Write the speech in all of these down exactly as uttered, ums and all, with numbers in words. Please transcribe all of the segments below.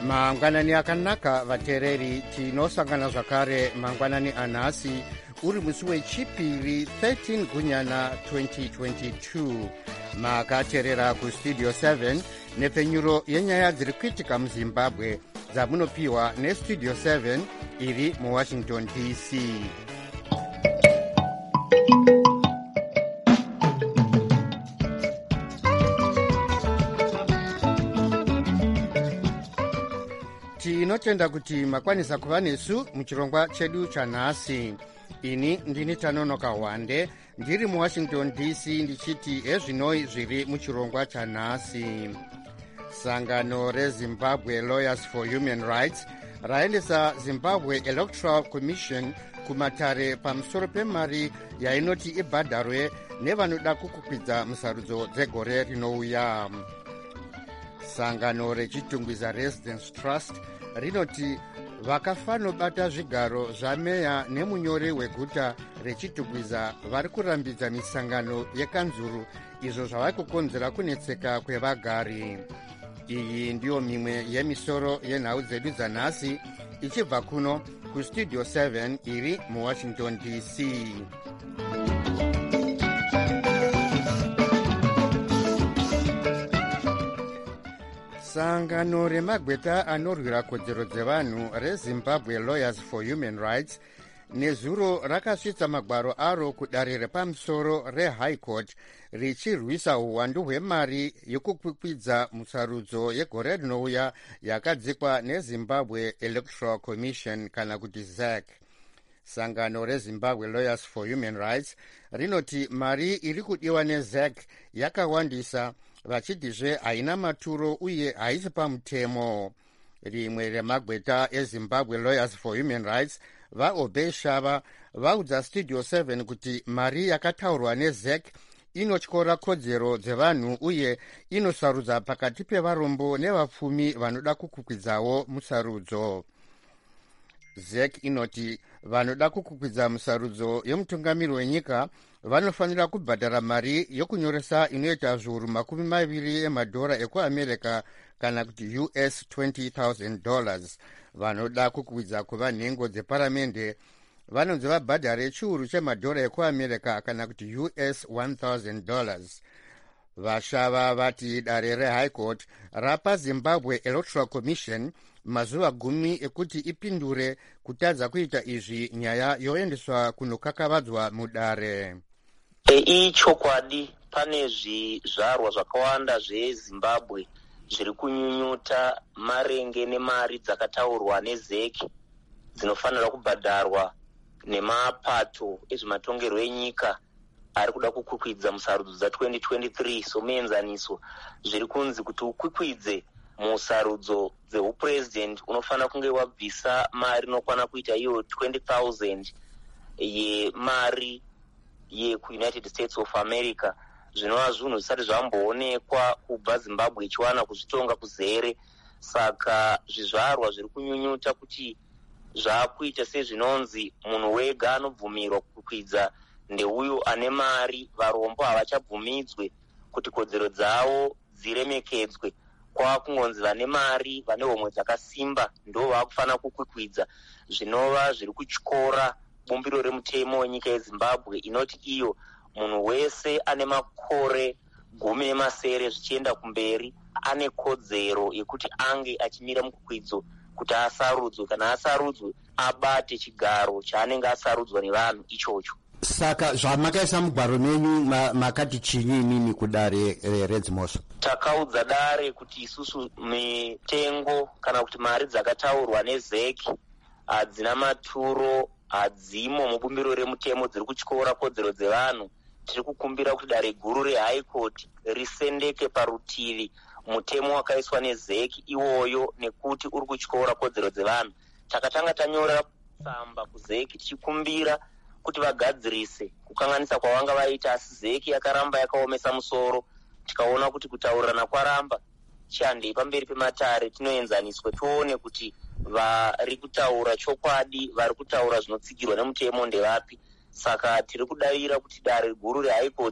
mangwanani akanaka vateereri, tinosangana zvakare mangwanani anhasi uri musi wechipiri thirteen gunyana twenty twenty-two. makateerera kustudio seven nepfenyuro yenyaya dziri kuitika muzimbabwe dzamunopiwa nestudio seven iri muwashington D C. tinotenda kuti makwanisa kuva nesu muchirongwa chedu chanhasi. ini ndini Tanonoka Wande ndiri muwashington D C ndichiti ezvinoi zviri muchirongwa chanhasi. sangano rezimbabwe Lawyers for Human Rights raendesa Zimbabwe Electoral Commission kumatare pamusoro pemari yainoti ibhadharwe nevanoda kukukwidza musarudzo dzegore rinouya. sangano rechitungwiza Residence Trust rinoti vakafanobata zvigaro zvameya nemunyori weguta rechitungwiza vari kurambidza misangano yekanzuru, izvo zvava kukonzera kunetseka kwevagari. iyi ndiyo mimwe yemisoro yenhau dzedu dzanhasi ichibva kuno kustudio seven iri muwashington D C. sangano remagweta anorwira kodzero dzevanhu rezimbabwe Lawyers for Human Rights nezuro rakasvitsa magwaro aro kudare repamusoro rehigh court richirwisa uwandu hwemari yekukwikwidza musarudzo yegore rinouya yakadzikwa nezimbabwe Electoral Commission kana kuti Z E C. sangano rezimbabwe Lawyers for Human Rights rinoti mari iri kudiwa neZ E C yakawandisa, vachitizve haina maturo uye haisi pamutemo. rimwe remagweta ezimbabwe Lawyers for Human Rights vaobey shava vaudza studio seven kuti mari yakataurwa neZ E C inotyora kodzero dzevanhu uye inosarudza pakati pevarombo nevapfumi vanoda kukukwidzawo musarudzo. Z E C inoti vanoda kukukwidza musarudzo yemutungamiri wenyika vanofanira kubhadhara mari yokunyoresa inoita zviuru makumi maviri emadhora ekuamerica kana kuti U S twenty thousand dollars. vanoda kukwidza kuva nhengo dzeparamende vanonzi vabhadhare chiuru chemadhora ekuamerica kana kuti U S one thousand dollars. vashava vati dare rehigh court rapa Zimbabwe Electoral Commission mazuva gumi ekuti ipindure kutadza kuita izvi nyaya yoendeswa kunokakavadzwa mudare. ichokwadi pane zvizvarwa zvakawanda zvezimbabwe zviri kunyunyuta marenge nemari dzakataurwa neZ E C dzinofanira kubhadharwa nemapato ezvematongerwo enyika ari kuda kukwikwidza musarudzo dza twenty twenty-three. somuenzaniso zviri kunzi kuti ukwikwidze musarudzo dzeupresident unofanira kunge wabvisa mari inokwana kuita iyo twenty thousand yemari yekuunited states of america. zvinova zvinhu zvisati zvamboonekwa kubva zimbabwe ichiwana kuzvitonga kuzere. saka zvizvarwa zviri kunyunyuta kuti zvaakuita sezvinonzi munhu wega anobvumirwa kukwidza ndeuyo ane mari, varombo havachabvumidzwe kuti kodzero dzavo dziremekedzwe. kwakungonzi vane mari, vane homwe dzakasimba ndo vakufanira kukwikwidza, zvinova zviri kutyora bumbiro remutemo wenyika yezimbabwe inoti iyo munhu wese ane makore gumi nemasere zvichienda kumberi ane kodzero yekuti ange achimira mukukwidzo kuti asarudzwe. kana asarudzwe abate chigaro chaanenge asarudzwa nevanhu ichocho. saka zvamakaisa mugwaro menyu makati chinyi imini kudare redzimosva? takaudza dare kuti isusu mitengo kana kuti mari dzakataurwa neZ E C hadzina maturo, hadzimo mubumbiro remutemo, dziri kutyora kodzero dzevanhu. tiri kukumbira kuti dare guru rehigh court risendeke parutivi mutemo wakaiswa neZ E C iwoyo nekuti uri kutyora kodzero dzevanhu. takatanga tanyora tsamba kuZ E C tichikumbira kuti vagadzirise kukanganisa kwavanga vaita, asi Z E C yakaramba yakaomesa musoro. tikaona kuti kutaurirana kwaramba chandei pamberi pematare, tinoenzaniswe tione kuti vari kutaura chokwadi, vari kutaura zvinotsigirwa nemutemo ndevapi. saka tiri kudavira kuti dare guru rehigh court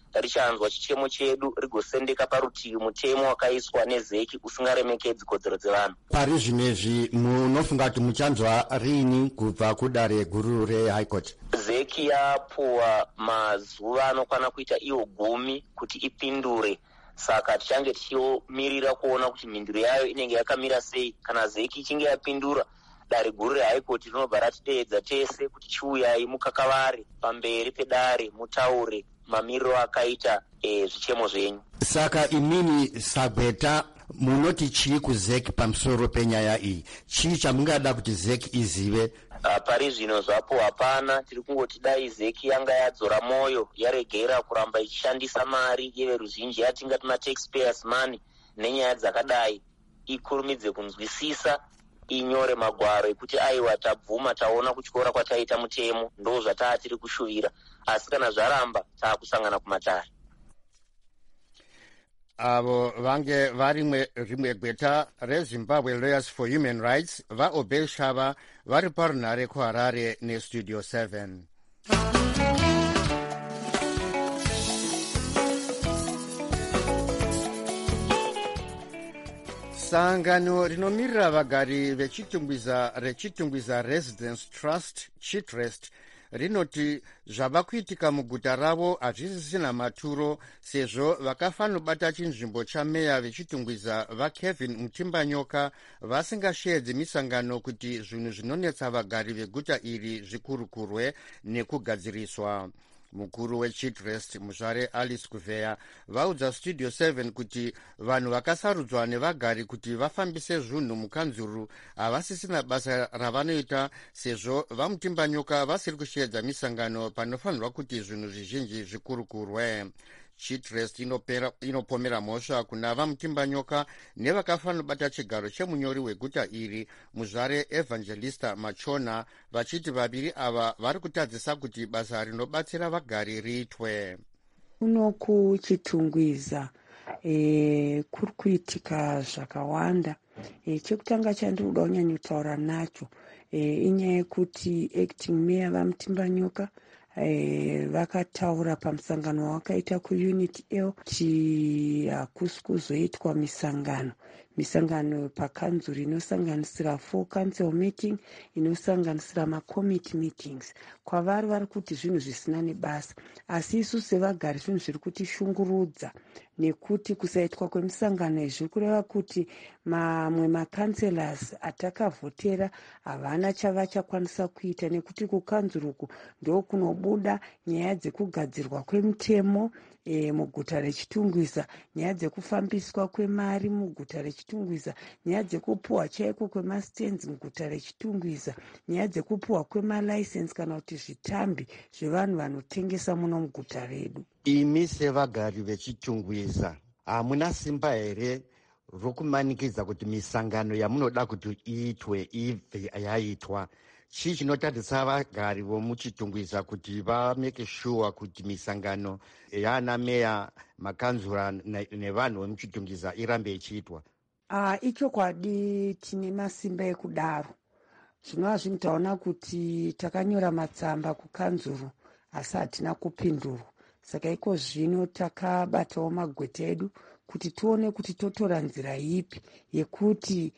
richanzwa chichemo chedu rigosendeka parutivi mutemo wakaiswa nezeki usingaremekedzi kodzero dzevanhu. Pari zvinezvi munofunga kuti muchanzwa rini kubva kudare guru reHigh Court? Zeki yapuwa mazuva anokwana kuita iwo gumi kuti ipindure, saka tichange tichimirira kuona kuti mhinduro yayo inenge yakamira sei. Kana zeki ichinge yapindura, dare guru reHigh Court rinobva ratideedza tese kuti chiuyai mukakavari pamberi pedare mutaure mamiriro akaita e, zvichemo zvenyu. Saka imini Sagweta munoti chii kuzeki pamusoro penyaya iyi? Chii chamungada kuti zeki izive? Uh, pari zvino zvapo hapana, tiri kungoti dai zeki yanga yadzora moyo yaregera kuramba ichishandisa mari yeveruzhinji yatingati mataxpayers money nenyaya dzakadai, ikurumidze kunzwisisa, inyore magwaro ekuti aiwa tabvuma taona kutyora kwataita mutemo, ndo zvataa tiri kushuvira. Asi kana zvaramba taakusangana kumatare. Avo vange varimwe rimwe gweta reZimbabwe Lawyers for Human Rights vaObey Shava vari parunhare kuHarare neStudio seven. Sangano rinomirira vagari vechitungwiza rechitungwiza Residence Trust Chitrest rinoti zvava kuitika muguta ravo hazvisisina maturo, sezvo vakafanobata chinzvimbo chameya vechitungwiza vaKevin Mutimbanyoka vasingasheedzi misangano kuti zvinhu zvinonetsa vagari veguta iri zvikurukurwe nekugadziriswa. Mukuru weChitrest muzvare Alice Kuveya vaudza Studio seven kuti vanhu vakasarudzwa nevagari kuti vafambise zvinhu mukanzuru havasisina basa ravanoita, sezvo vaMutimbanyoka vasiri kusheedza misangano panofanirwa kuti zvinhu zvizhinji zvikurukurwe. Chitrest inopera, inopomera mhosva kuna vaMutimbanyoka nevakafanobata chigaro chemunyori weguta iri muzvare Evangelista Machona, vachiti vaviri ava vari kutadzisa kuti basa rinobatsira vagari riitwe. Kuno kuchitungwiza e, kuri kuitika zvakawanda. E, chekutanga chandinoda kunyanya kutaura nacho e, inyaya yekuti acting mayor vaMutimbanyoka E, vakataura pamusangano wakaita kuUnity L kuti hakusi kuzoitwa misangano misangano pakanzuri inosanganisira full council meeting, inosanganisira macommittee meetings. Kwavari vari kuti zvinhu zvisina nebasa, asi isu sevagari zvinhu zviri kutishungurudza nekuti kusaitwa kwemisangano izvi kureva kuti mamwe makanselas atakavhotera havana chavachakwanisa kuita, nekuti kukanzuruku ndo kunobuda nyaya dzekugadzirwa kwemitemo e, muguta rechitungwiza, nyaya dzekufambiswa kwemari muguta rechitungwiza, nyaya dzekupuhwa chaiko kwemastenzi muguta rechitungwiza, nyaya dzekupuhwa kwemalicense kana kuti zvitambi zvevanhu vanotengesa muno muguta redu. Imi sevagari vechitungwiza hamuna simba here rokumanikidza kuti misangano yamunoda kuti iitwe ibve yaitwa? Chii chinotadzisa vagari vomuchitungwiza kuti vameke sure kuti misangano yaana meya, makanzura nevanhu vemuchitungwiza irambe ichiitwa? Uh, ichokwadi tine masimba ekudaro. Zvinova zvinhu taona kuti takanyora matsamba kukanzuru asi hatina kupindurwa. Saka iko zvino takabatawo magweta edu kuti tione kuti totora nzira ipi yekuti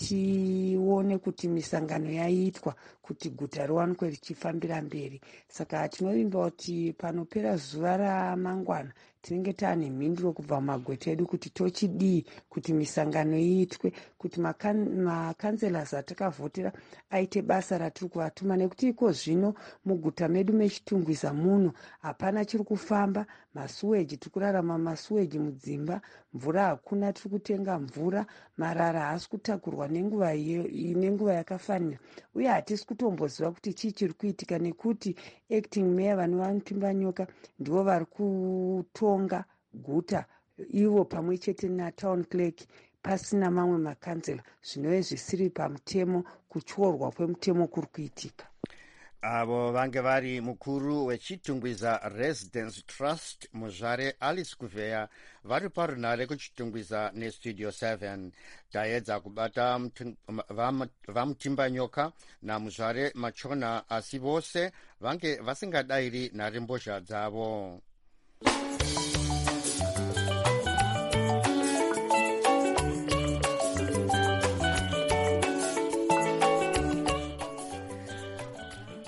tione kuti misangano yaitwa kuti guta riwanikwe richifambira mberi. Saka tinovimba kuti panopera zuva ramangwana tinenge taane mhinduro kubva mumagweta edu kuti tochidii kuti misangano iitwe, kuti makanselas atakavhotera aite basa ratiri kuvatuma, nekuti iko zvino muguta medu mechitungwiza muno hapana chiri kufamba. Masuweji tiri kurarama masuweji mudzimba, mvura hakuna, tiri kutenga mvura, marara haasi kutakurwa nenguva nenguva yakafanira, uye hatisi kutomboziva kuti chii chiri kuitika, nekuti acting mayor vane vaMutimbanyoka ndivo vari kutonga guta ivo pamwe chete natown clerk pasina mamwe makansela, zvinove zvisiri pamutemo, kutyorwa kwemutemo kuri kuitika. Avo vange vari mukuru wechitungwiza Residence Trust muzvare Alice Kuveya vari parunhare kuchitungwiza neStudio seven. Taedza kubata vaMutimbanyoka namuzvare Machona, asi vose vange vasingadayiri nharembozha dzavo.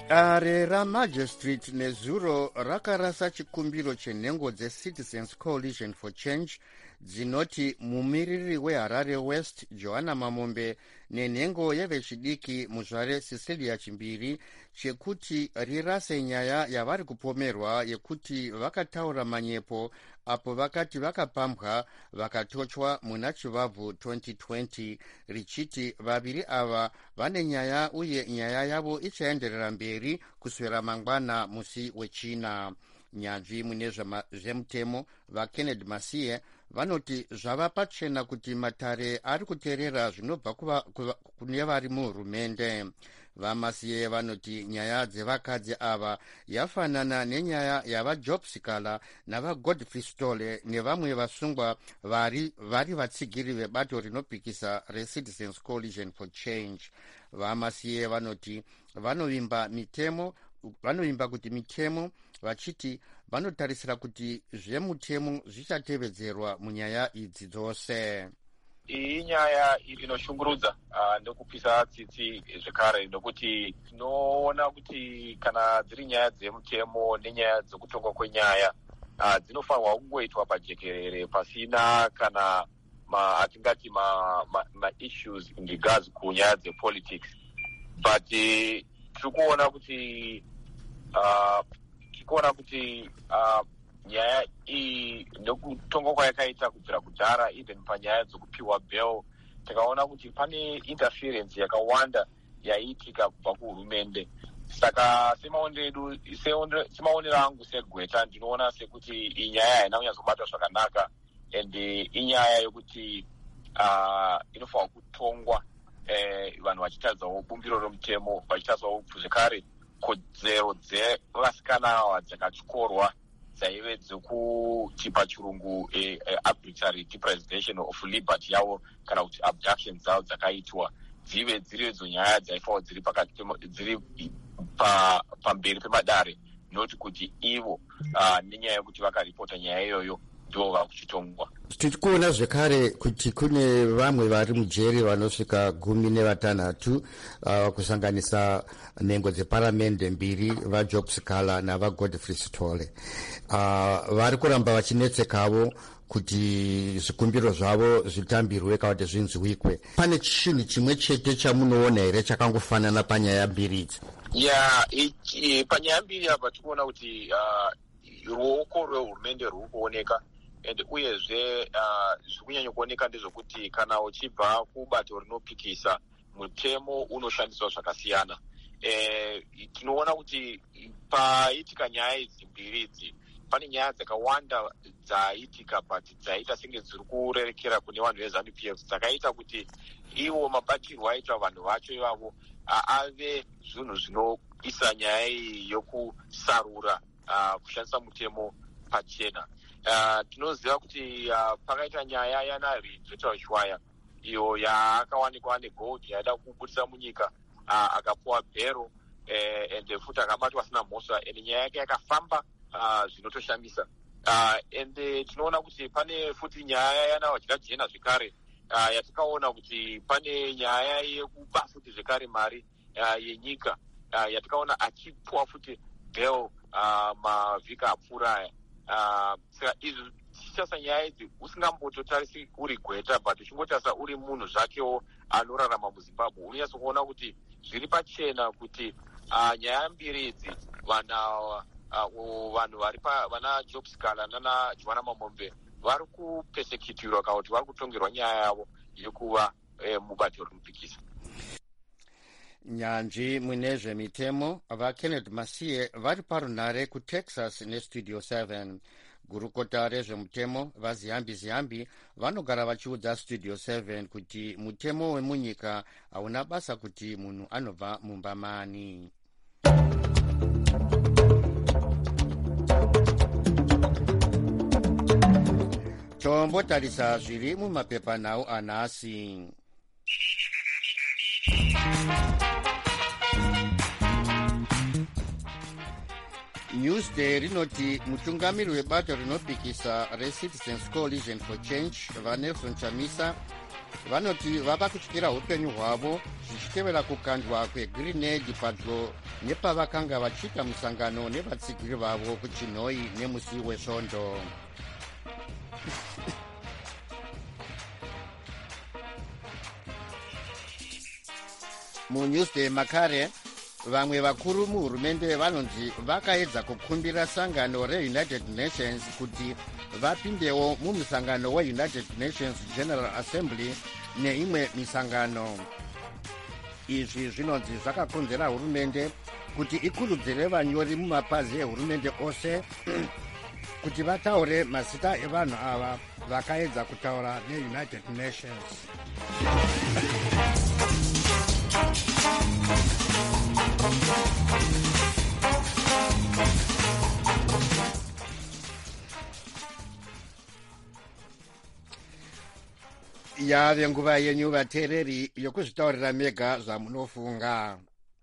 dare ramagistrate nezuro rakarasa chikumbiro chenhengo dzeCitizens Coalition for Change dzinoti mumiriri weHarare West Joanna Mamombe nenhengo yevechidiki muzvare Cecilia Chimbiri chekuti rirase nyaya yavari kupomerwa yekuti vakataura manyepo apo vakati vakapambwa vakatochwa muna chivabvu twenty twenty, richiti vaviri ava vane nyaya uye nyaya yavo ichaenderera mberi kuswera mangwana musi wechina. Nyanzvi mune zvemutemo vaKennedy Masiye vanoti zvava pachena kuti matare ari kuteerera zvinobva kune vari muhurumende. VaMasiye vanoti nyaya dzevakadzi ava yafanana nenyaya yavaJob Sikala navaGodfrey Stole nevamwe vasungwa vari vari vatsigiri vebato rinopikisa reCitizens Coalition for Change. VaMasiye vanoti vanovimba mitemo vanovimba kuti mitemo vachiti vanotarisira kuti zvemutemo zvichatevedzerwa munyaya idzi dzose. Iyi nyaya inoshungurudza uh, ndokupisa tsitsi zvekare nokuti tinoona kuti kana dziri nyaya dzemutemo nenyaya dzekutongwa kwenyaya uh, dzinofanirwa kungoitwa pajekerere pasina kana ma atingati ma, ma, ma issues in regards kunyaya dzepolitics, but uh, tikuona kuti uh, tikuona kuti uh, nyaya iyi nokutongwa kwayakaita kubvira kudhara, even panyaya dzokupiwa bail takaona kuti pane interference yakawanda yaiitika kubva kuhurumende. Saka semaonero semaonero angu segweta ndinoona sekuti iyi nyaya haina kunyazobatwa zvakanaka, and inyaya yokuti uh, inofanirwa kutongwa eh, vanhu vachitadzawo bumbiro romutemo, vachitadzawo zvekare kodzero dzevasikana ava dzakatyorwa dzaive dzekuti pachirungu eh, eh, arbitrary deprivation of liberty yavo kana kuti abduction dzavo dzakaitwa dzive dziri idzo nyaya dzaifanwa dziri pakati dziri pa pamberi pemadare, noti kuti ivo uh, nenyaya yekuti vakaripota nyaya iyoyo ndo vakuchitongwa. Tiri kuona zvekare kuti kune vamwe vari mujeri vanosvika gumi nevatanhatu uh, kusanganisa nhengo dzeparamende mbiri vaJob Sikala navaGodfrey Stole. Uh, vari kuramba vachinetsekavo kuti zvikumbiro zvavo zvitambirwe kana kuti zvinzwikwe. Pane chinhu chimwe chete chamunoona here chakangofanana panyaya mbiri idzi? Ya, yeah, panyaya mbiri apa tikuona kuti uh, ruoko rwehurumende rwuri kuoneka, and uyezve uh, zviri kunyanya kuoneka ndezvokuti kana uchibva kubato rinopikisa mutemo unoshandiswa zvakasiyana. Eh, tinoona kuti paitika nyaya idzi mbiri idzi pane nyaya dzakawanda dzaitika but dzaita senge dziri kurerekera kune vanhu veZANU P F dzakaita kuti iwo mabatirwo aitwa vanhu vacho ivavo ave zvinhu zvinoisa nyaya iyi yokusarura uh, kushandisa mutemo pachena. Uh, tinoziva kuti uh, pakaita nyaya yaNari Zvetaushuaya iyo yaakawanikwa negold yaida kubudisa munyika, uh, akapuwa bhero eh, and futi akabatwa asina mhosva, and nyaya yake yakafamba uh, zvinotoshamisa. Uh, and uh, tinoona kuti pane futi nyaya yanaWajira Jena zvekare uh, yatikaona kuti pane nyaya yekuba futi zvekare mari uh, yenyika uh, yatikaona achipuwa futi bhel uh, mavhiki apfuura aya. Uh, saka izvi tichasa nyaya idzi usingambototarisi uri gweta but uchingotarisa uri munhu zvakewo anorarama muZimbabwe, unonyatso kuona kuti zviri pachena kuti uh, nyaya mbiri idzi vana uh, vanhu vari pa vana Job Sikala nana Joanna Mamombe vari kupesekitirwa kana kuti vari kutongerwa nyaya yavo yekuva eh, mubato rinopikisa. Nyanzvi mune zvemitemo vaKennedy Masiye vari parunhare kuTexas neStudio seven. Gurukota rezvemutemo vaZiyambi Ziyambi vanogara vachiudza Studio seven kuti mutemo wemunyika hauna basa kuti munhu anobva mumba mani. Tombotarisa zviri mumapepanhau anhasi. Newsday rinoti mutungamiri webato rinopikisa reCitizens Coalition for Change vaNelson Chamisa vanoti vava kutyira upenyu hwavo zvichitevera kukandwa kwegrenade padyo nepavakanga vachiita musangano nevatsigiri vavo kuchinhoi nemusi wesvondo. munewsday makare vamwe vakuru muhurumende vanonzi vakaedza kukumbira sangano reunited nations kuti vapindewo mumusangano weunited nations general assembly neimwe misangano. izvi zvinonzi zvakakonzera hurumende kuti ikurudzire vanyori mumapazi ehurumende ose kuti vataure mazita evanhu ava vakaedza kutaura neunited nations. yave nguva yenyu vateereri yokuzvitaurira mega zvamunofunga.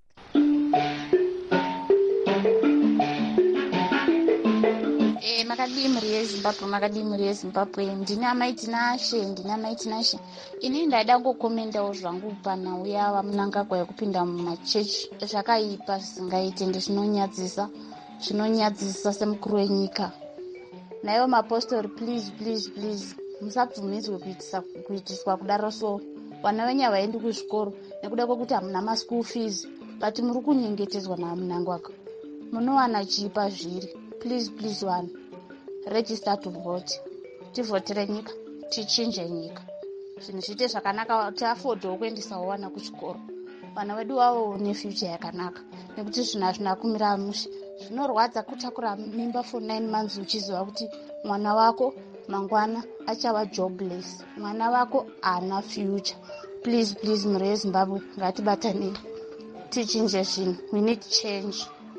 E, makadii mhuri yezimbabwe makadii mhuri yezimbabwe ndini amai tinashe ndini amai tinashe ini ndaida kukomendawo zvangu pana uya vamunangagwa yekupinda mumachechi zvakaipa zvisingaite ende zvinonyadzisa zvinonyadzisa semukuru wenyika. naivo mapostori please please please musabvumidzwe kuitiswa kudaro. so vana venyu havaendi kuzvikoro nekuda kwekuti hamuna maschool fees but muri kunyengetedzwa namunangagwa munowana chipa zviri. please please one register to vote, tivhotere nyika tichinje nyika zvinhu zviite zvakanaka tiafodhewo kuendesawo vana kuchikoro vana vedu vavo nefuture yakanaka nekuti zvinhu hazvina kumira mushe. zvinorwadza kutakura mimba for nine months uchiziva kuti mwana wako mangwana achava jobless, mwana wako haana future. please please mhuri yezimbabwe ngatibatanei tichinje zvinhu. we need change.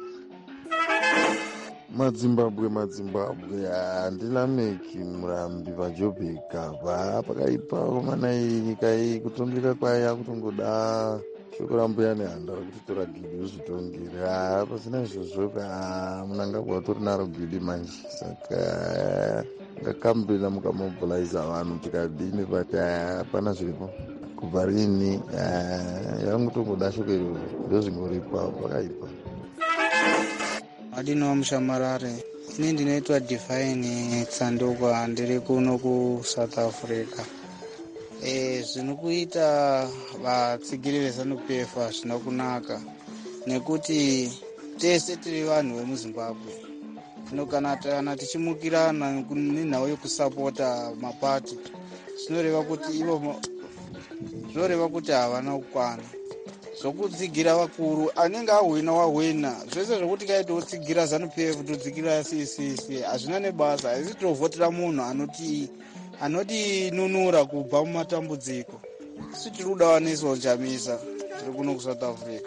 mazimbabwe mazimbabwe handina meki murambi vajobheka va pakaipa romanai nyika iyi kutongeka kwaya kutongoda shoko rambuya nehanda rekutotora gidi uzvitongera pasina izvozvo munangagwa tori naro gidi manje saka ngakambira mukamobiliza vanhu tikadini but hapana zviripo kubva rini yangutongoda shoko iroro ndozvingoripa pakaipa. adino mushamarare ini ndinoitwa Divine Tsandukwa ndiri kuno kuSouth Africa. e zvino kuita vatsigiri veZANU P F hazvina kunaka nekuti tese tiri vanhu vemuZimbabwe. zvino kana kana tichimukirana nenhau yekusapota mapati zvinoreva kuti ivo zvinoreva kuti havana kukwana zvokutsigira vakuru anenge ahwina wahwina zvese zvokuti kaitotsigira ZANU P F totsigira C C C hazvina nebasa. asi tovhotera munhu anoti anoti nunura kubva mumatambudziko. isi tiri kuda vanesonjamisa tiri kuno kuSouth Africa.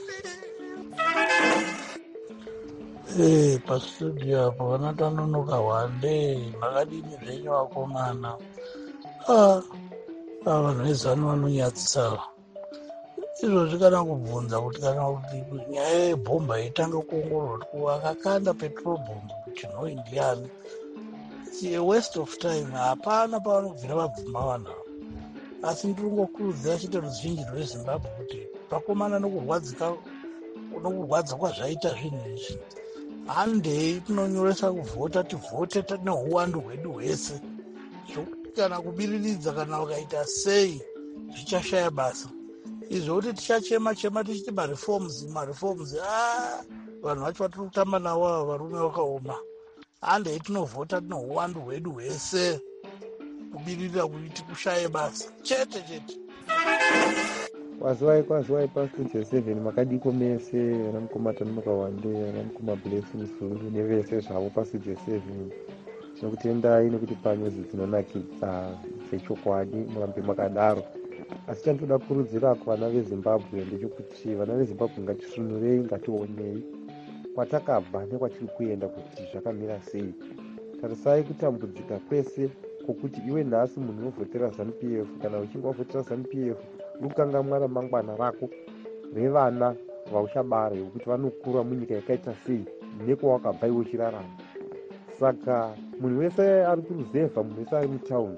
Eh, pastudio apo vanatanonoka hwande makadini zvenyu vakomana. ah vanhu vezanu vanonyadzisa izvozvi kana kubvunza kuti kana kuti nyaya yebhomba itanga kuongororwa kuti akakanda petrol bomb kuchinhoi ndiani. a waste of time. hapana pavanobvira vabvuma vanhu ava. asi ndiri kungokurudzira chete ruzhinji rwezimbabwe kuti pakomana nokurwadzika nokurwadza kwazvaita zvinhu izvi handei tinonyoresa kuvhota tivhote neuwandu hwedu hwese zvokuti kana kubiriridza kana vakaita sei zvichashaya basa. izvo kuti tichachema chema tichiti mareforms mareforms a vanhu vacho vatiri kutamba navo ava varume vakaoma. handei tinovhota tino uwandu hwedu hwese kubiririra kuti kushaye basa chete chete. kwaziwai kwaziwai pastudio seven makadiko mese vanamukomatani mukawande vanamukoma blessings fungi nevese zvavo pastudio seven tinokutendai nekuti panyuzi dzinonakidza dzechokwadi murambe makadaro. asi chandoda kurudzira kuvana vezimbabwe ndechekuti vana vezimbabwe ngatisunurei ngationei kwatakabva nekwatiri kuenda kuti zvakamira sei. tarisai kutambudzika kwese kwokuti iwe nhasi munhu unovhotera ZANU P F kana uchinge wavhotera ZANU P F ukangamwa ramangwana rako revana vauchabara yekuti vanokura munyika yakaita sei nekwawakabva iwe uchirarama. saka munhu wese ari kuruzevha munhu wese ari mutaundi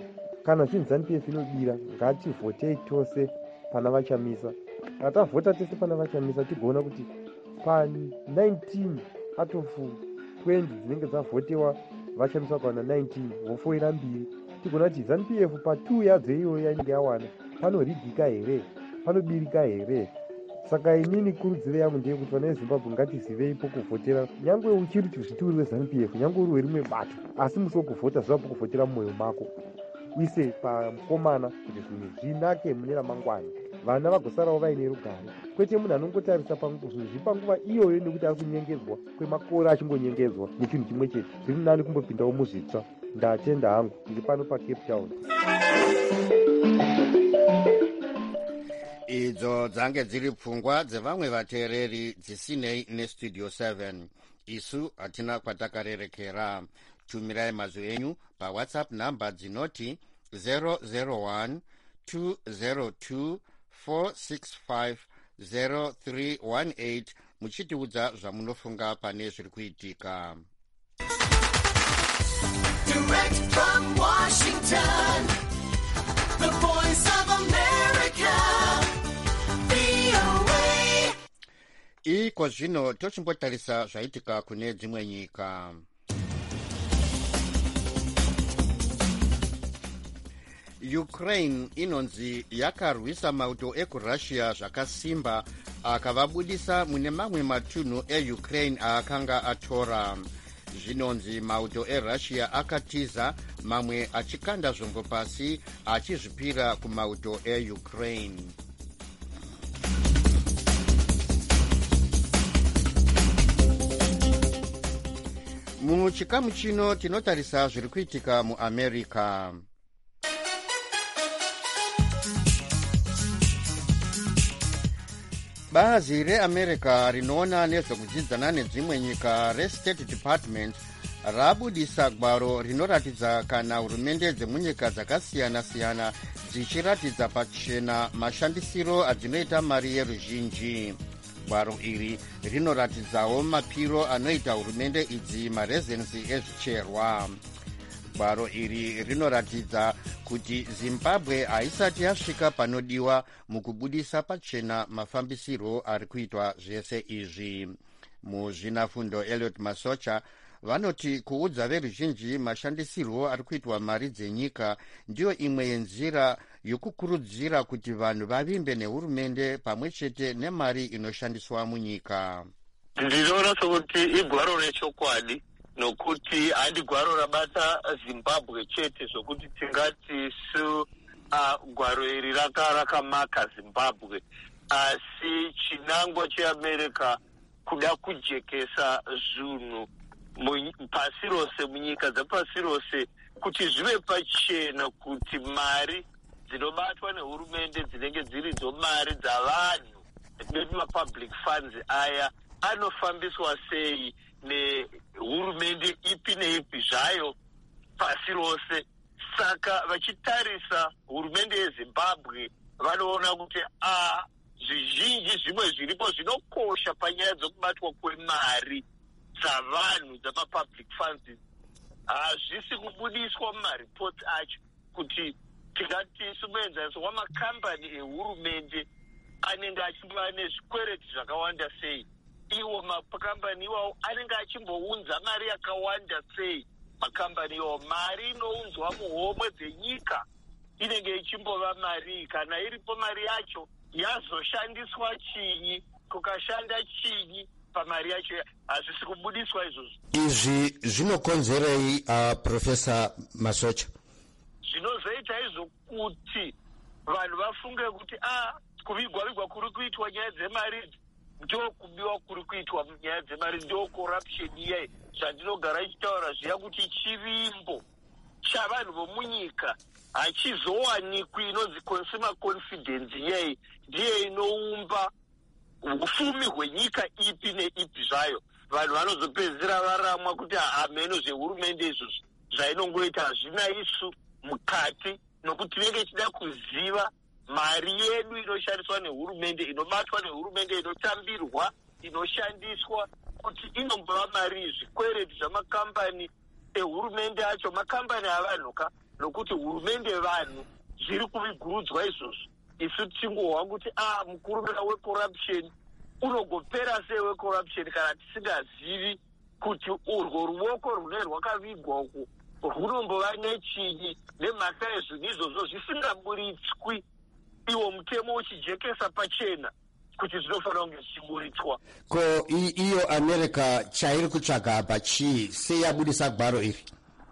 kana zvinhu zanu P F inodira ngativhotei tose pana vachamisa. Kana tavhota tese pana vachamisa tigoona kuti pa nineteen out of twenty dzinenge dzavhotewa vachamisa kana nineteen vofoira mbiri tigoona kuti zanu P F pa two yadzo iyoyo yanenge yawana panoridhika here panobirika here. Saka inini kurudziro yangu ndeyekuti vana veZimbabwe ngatiziveipo kuvhotera, nyangwe uchiri chizvituri weZanu P F, nyangwe uri werimwe bato, asi musokuvhota zvapo kuvhotera mumwoyo mako, uise pamukomana kuti zvinhu zvinake mune ramangwana, vana vagosarawo vaine rugare, kwete munhu anongotarisa zvinhu zviri panguva iyoyo nekuti ari kunyengedzwa kwemakore achingonyengedzwa nechinhu chimwe chete. Zviri nani kumbopindawo muzvitsva. Ndatenda hangu ndiri pano paCape Town. Idzo dzange dziri pfungwa dzevamwe vateereri dzisinei nestudio seven. Isu hatina kwatakarerekera. Tumirai mazwi enyu pawhatsapp namba dzinoti zero zero one two zero two four six five zero three one eight muchitiudza zvamunofunga pane zviri kuitika. Direct from Washington, the voice of America. Iko zvino tochimbotarisa zvaitika kune dzimwe nyika. Ukraine inonzi yakarwisa mauto ekuRussia zvakasimba akavabudisa mune mamwe matunhu eUkraine aakanga atora. Zvinonzi mauto eRussia akatiza, mamwe achikanda zvombo pasi achizvipira kumauto eUkraine. Muchikamu chino tinotarisa zviri kuitika muAmerica. Bazi reAmerica rinoona nezvekudzidzana nedzimwe nyika reState Department rabudisa gwaro rinoratidza kana hurumende dzemunyika dzakasiyana-siyana dzichiratidza pachena mashandisiro adzinoita mari yeruzhinji. Gwaro iri rinoratidzawo mapiro anoita hurumende idzi marezensi ezvicherwa. Gwaro iri rinoratidza kuti Zimbabwe haisati yasvika panodiwa mukubudisa pachena mafambisiro ari kuitwa zvese izvi. Muzvinafundo Elliot Masocha vanoti kuudza veruzhinji mashandisirwo ari kuitwa mari dzenyika ndiyo imwe yenzira yokukurudzira kuti vanhu vavimbe nehurumende pamwe chete nemari inoshandiswa munyika. Ndinoona sokuti igwaro rechokwadi, nokuti handi gwaro rabata Zimbabwe chete zvokuti tingati su uh, gwaro iri rakamaka Zimbabwe, asi chinangwa cheAmerica kuda kujekesa zvinhu pasi rose, munyika dzapasi rose, kuti zvive pachena kuti mari dzinobatwa nehurumende dzinenge dziridzo mari dzavanhu nemapublic funds aya anofambiswa sei nehurumende ipi neipi zvayo pasi rose. Saka vachitarisa hurumende yeZimbabwe vanoona kuti a zvizhinji zvimwe zviripo zvinokosha panyaya dzokubatwa kwemari dzavanhu dzamapublic funds hazvisi kubudiswa mumaripoti acho, kuti tingati sumuenzaniso wamakambani ehurumende anenge achiva nezvikwereti zvakawanda sei, iwo makambani iwawo anenge achimbounza mari yakawanda sei. Makambani iwawo mari inounzwa muhomwe dzenyika inenge ichimbova mari, kana iripo mari yacho yazoshandiswa chinyi, kukashanda chinyi pamari yacho, hazvisi kubudiswa izvozvo. Izvi zvinokonzerei uh, Profesa Masocha? Zvinozoita izvo kuti vanhu vafunge kuti a kuvigwa-vigwa kuri kuitwa nyaya dzemari ndo kubiwa kuri kuitwa nyaya dzemari, ndo corruption iye zvandinogara ichitaura zviya kuti chivimbo chavanhu vomunyika hachizowanikwi. Inonzi consumer confidence yei ndiye inoumba ufumi hwenyika ipi neipi zvayo. Vanhu vanozopedzera varamwa kuti hameno zvehurumende izvozvo zvainongoita hazvina isu mukati, nokuti tinenge tichida kuziva mari yedu inoshandiswa nehurumende, inobatwa nehurumende, inotambirwa, inoshandiswa, kuti inombova mari. Zvikwereti zvamakambani ehurumende acho makambani avanhuka, nokuti hurumende vanhu zviri kuvigurudzwa izvozvo. Isu tingohwa kuti ah mukurumira wecorruption unogopera sei wecorruption kana tisingazivi kuti urwo ruoko rune rwakavigwa uku runombova nechinyi nemhaka yezvinhu izvozvo zvisingaburitswi iwo mutemo uchijekesa pachena kuti zvinofanira kunge zvichiburitswa. Ko iyo America chairi kutsvaga apa chii sei yabudisa gwaro iri?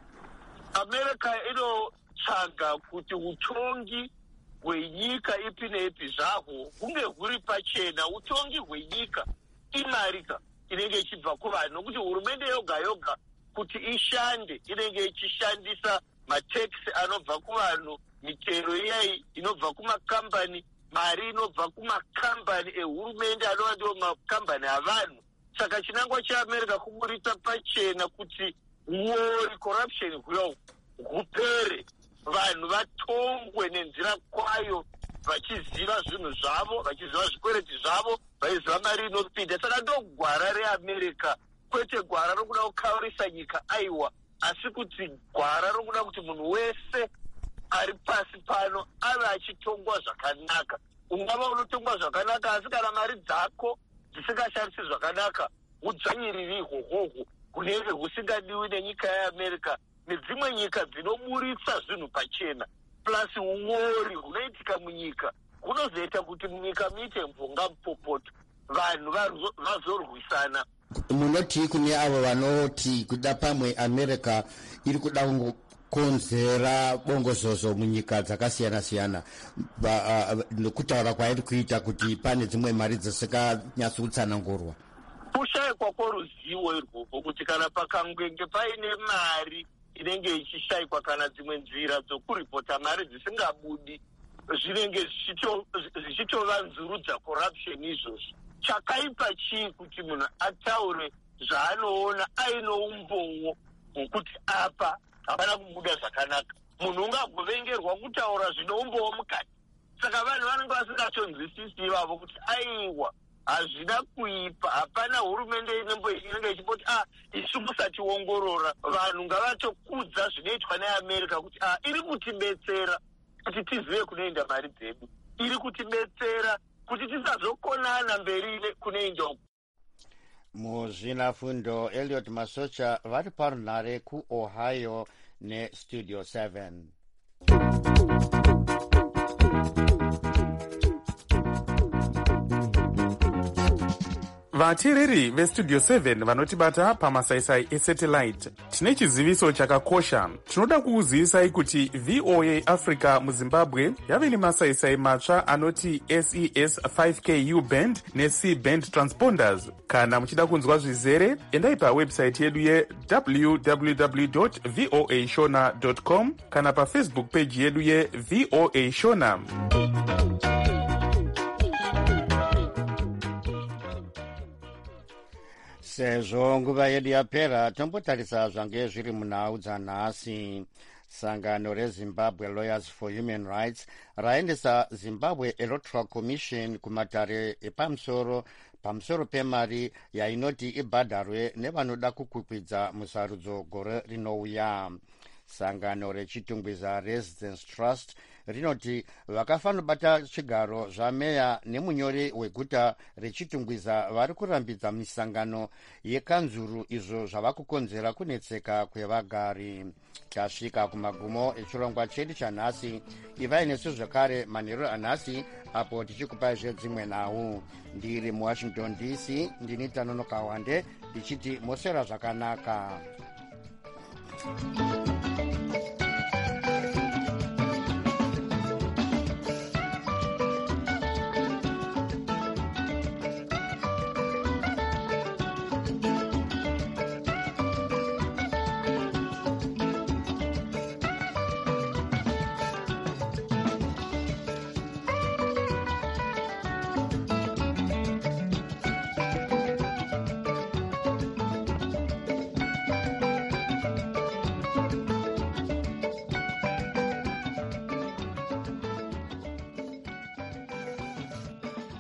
America inotsvaga kuti utongi hwenyika ipi neipi zvahwo hunge huri pachena. Utongi hwenyika imarika inenge ichibva kuvanhu, nokuti hurumende yoga yoga kuti ishande inenge ichishandisa matekisi anobva kuvanhu, mitero iyai inobva kumakambani, mari inobva kumakambani ehurumende anova ndiwo makambani avanhu. Saka chinangwa cheAmerica kuburitsa pachena kuti uori corruption huyo hupere, vanhu vatongwe nenzira kwayo, vachiziva zvinhu zvavo, vachiziva zvikwereti zvavo, vaiziva mari inopinda. Saka ndo gwara reAmerica, kwete gwara rokuda kukaurisa nyika aiwa, asi kuti gwara rokuda kuti munhu wese ari pasi pano ave achitongwa zvakanaka. Ungava unotongwa zvakanaka, asi kana mari dzako dzisingashandisi zvakanaka, udzvanyiriri ihwohwohwo hunenge husingadiwi nenyika yeAmerica nedzimwe nyika dzinoburitsa zvinhu pachena. Plus uori hunoitika munyika hunozoita kuti munyika muite mvonga mupopoto, vanhu vazorwisana. Munoti kune avo vanoti kuda pamwe America iri kuda kungokonzera bongozozo munyika dzakasiyana siyana, nokutaura kwairi kuita kuti pane dzimwe mari dzisinganyatsi kutsanangurwa. Kushayikwa kworuzivo irwoko kuti kana pakangwenge paine mari inenge ichishayikwa kana dzimwe nzira dzokuripota mari dzisingabudi, zvinenge zvichitovanzurudza corruption izvozvo. Chakaipa chii kuti munhu ataure zvaanoona aino umboo hwekuti apa hapana kubuda zvakanaka. Munhu ungagovengerwa kutaura zvinoumbowo mukati. Saka vanhu vanenge vasingatonzwisisi ivavo kuti aiwa hazvina kuipa, hapana hurumende inenge ichipoti ah isu musationgorora. Vanhu ngavatokudza zvinoitwa neAmerica kuti ah iri kutibetsera kuti tizive kunoenda mari dzedu, iri kutibetsera kuti tisazokonana mberi kunoenda uku. Muzvinafundo Elliot Masocha vari parunhare kuOhio neStudio seven. Vateereri veStudio seven vanotibata pamasaisai esatellite, tine chiziviso chakakosha. Tinoda kukuzivisai kuti V O A Africa muZimbabwe yave nemasaisai matsva anoti S E S five K U band neC band transponders. Kana muchida kunzwa zvizere, endai pawebsite yedu ye w w w dot v o a shona dot com kana paFacebook page yedu ye V O A Shona. Sezvo nguva yedu yapera, tombotarisa zvange zviri munhau dzanhasi. Sangano reZimbabwe Lawyers for Human Rights raendesa Zimbabwe Electoral Commission kumatare epamusoro pamusoro pemari yainoti ibhadharwe nevanoda kukwikwidza musarudzo gore rinouya. Sangano rechitungwiza Residence Trust rinoti vakafanobata chigaro zvameya nemunyori weguta rechitungwiza vari kurambidza misangano yekanzuru, izvo zvava kukonzera kunetseka kwevagari. Tasvika kumagumo echirongwa chedu chanhasi. Ivai nesu zvakare manheru anhasi apo tichikupai zvedzimwe nhau. Ndiri muWashington D C, ndini Tanonoka Wande ndichiti mosera zvakanaka.